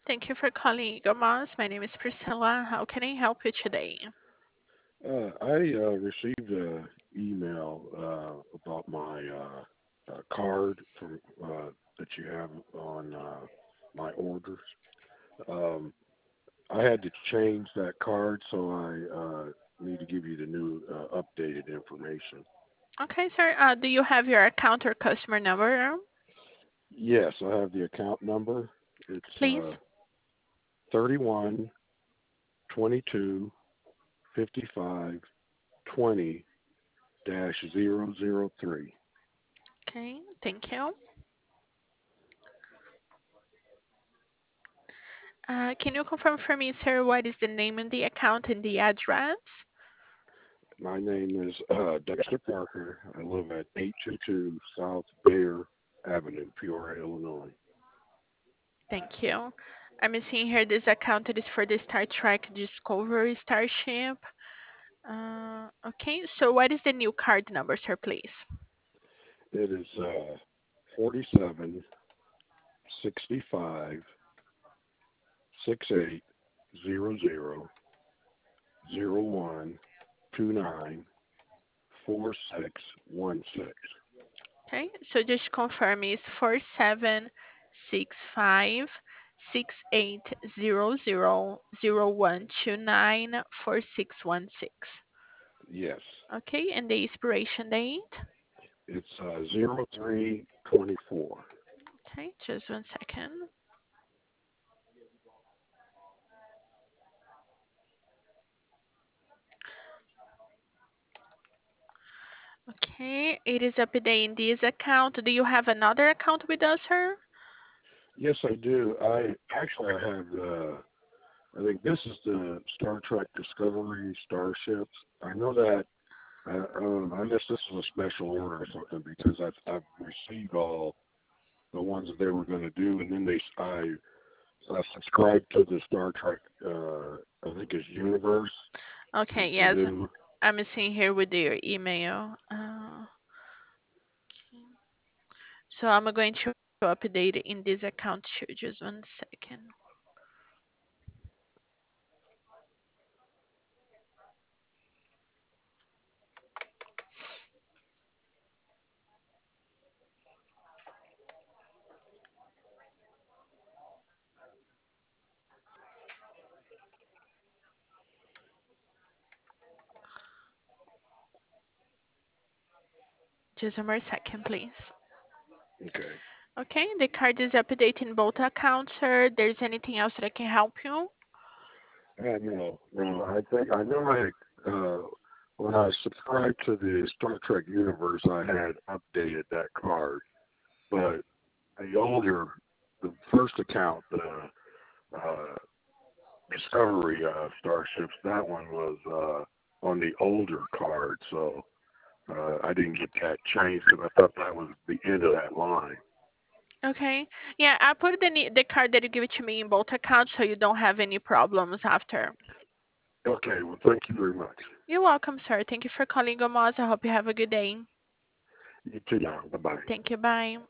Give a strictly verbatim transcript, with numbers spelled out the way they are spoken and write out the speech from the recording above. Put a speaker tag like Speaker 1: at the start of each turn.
Speaker 1: Thank you for calling Eagle Moss. My name is Priscilla. How can I help you today?
Speaker 2: Uh, I uh, received an email uh, about my uh, uh, card from uh, that you have on uh, my orders. Um, I had to change that card, so I uh, need to give you the new uh, updated information.
Speaker 1: Okay, sir. Uh, do you have your account or customer number,
Speaker 2: Yes, I have the account number. It's uh,
Speaker 1: please?
Speaker 2: thirty-one twenty-two fifty-five twenty dash zero zero three.
Speaker 1: Okay, thank you. Uh, can you confirm for me, sir, what is the name and the account and the address?
Speaker 2: My name is uh, Dexter Parker. I live at eight two two South Bayer Avenue, Peoria, Illinois.
Speaker 1: Thank you. I'm seeing here this account it is for the Star Trek Discovery Starship. Uh, okay, so what is the new card number, sir, please?
Speaker 2: It is uh, forty-seven sixty-five sixty-eight zero zero zero one two nine four six one six.
Speaker 1: Okay, so just confirm is four seven six five six eight zero zero zero one two nine four six one six.
Speaker 2: Yes,
Speaker 1: Okay, and the expiration date.
Speaker 2: it's uh, zero three twenty-four.
Speaker 1: Okay, just one second. Okay, it is updating this account. Do you have another account with us, sir?
Speaker 2: Yes, I do. I actually I have. Uh, I think this is the Star Trek Discovery Starships. I know that. I, um, I guess this is a special order or something because I've, I've received all the ones that they were going to do, and then they I, I subscribed to the Star Trek. Uh, I think it's Universe is
Speaker 1: Okay,
Speaker 2: the
Speaker 1: yes,
Speaker 2: new.
Speaker 1: I'm seeing here with your email. Uh, so I'm going to update in this account too. Just one second. Just one more second, please.
Speaker 2: Okay.
Speaker 1: Okay, the card is updating both accounts, sir. There's anything else that I can help you?
Speaker 2: Uh, no, no. I think I know I uh, when I subscribed to the Star Trek Universe, I had updated that card, but the older, the first account, the uh, Discovery uh, Starships. That one was uh, on the older card, so uh, I didn't get that changed because I thought that was the end of that line.
Speaker 1: Okay. Yeah, I put the ne- the card that you give it to me in both accounts so you don't have any problems after.
Speaker 2: Okay, well, thank you very much.
Speaker 1: You're welcome, sir. Thank you for calling Gomaz. I hope you have a good day.
Speaker 2: You too now. Bye bye.
Speaker 1: Thank you. Bye.